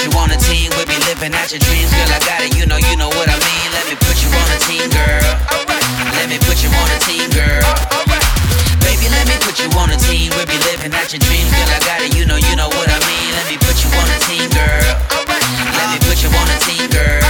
put you on a team. We'll be living out your dreams, girl. I got it, you know what I mean. Let me put you on a team, girl. Let me put you on a team, girl. Baby, let me put you on a team. We'll be living out your dreams, girl. I got it, you know what I mean. Let me put you on a team, girl. Let me put you on a team, girl.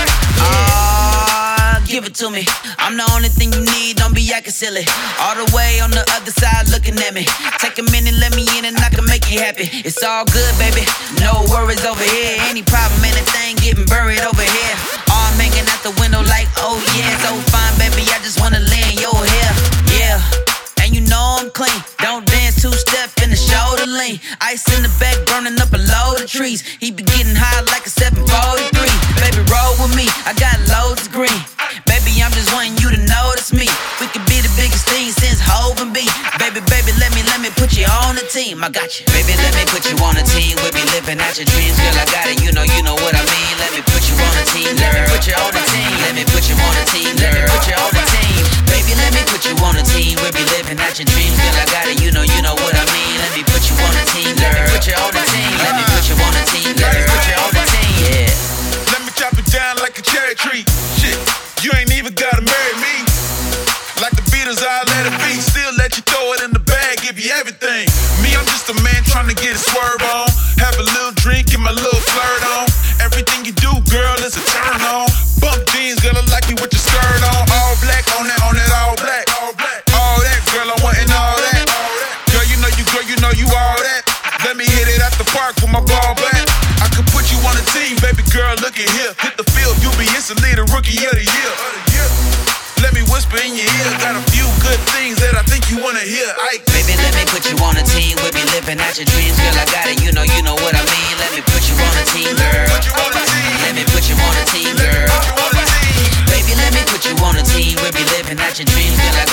Give it to me. I'm the only thing you need, don't be acting silly. All the way on the other side looking at me. Take a minute, let me in and I can make you happy. It's all good, baby, no worries over here. Any problem, anything getting buried over here. All I'm hanging out the window like, oh yeah, so fine, baby, I just wanna lay in your hair. Yeah, and you know I'm clean. Don't dance two-step in the shoulder lean. Ice in the back, burning up a load of trees. He be getting high like a 743. Baby, roll with me, I got loads of green. Baby, I'm just wanting you to notice me. We could be the biggest thing since Hov and B. Baby, let me put you on the team. I got you. Baby, let me put you on a team. We'll be living out your dreams, girl. I got it. You know what I mean. Let me put you on a team, girl. Let me put you on a team. Let me put you on a team, girl. Let me put you on a team. Baby, let me put you on a team. We'll be living out your dreams, girl. I got it. You know what I mean. Let me put you on a team, girl. Let me put you on a team. Let me put you on a team. Let me put you on a team. Yeah. Let me chop it down like a cherry tree. Shit. You ain't even gotta marry me. Like the Beatles, I'll let it be. Still let you throw it in the bag, give you everything. Me, I'm just a man trying to get a swerve on. Have a little drink, get my little flirt on. Everything you do, girl, is a turn on. Bump jeans, girl, I like you with your skirt on. All black, on that, all black. All that, girl, I'm wanting all that. Girl, you know you all that. Let me hit it at the park with my ball back. I could put you on a team, baby girl, look at here. Hit the field, you'll be instantly the rookie of the year. Let me whisper in your ear, got a few good things that I think you wanna hear. Baby, let me put you on a team. We'll be living out your dreams, girl. I got it, you know what I mean. Let me put you on a team, girl. Let me put you on a team, girl. Baby, let me put you on a team. We'll be living out your dreams, girl. I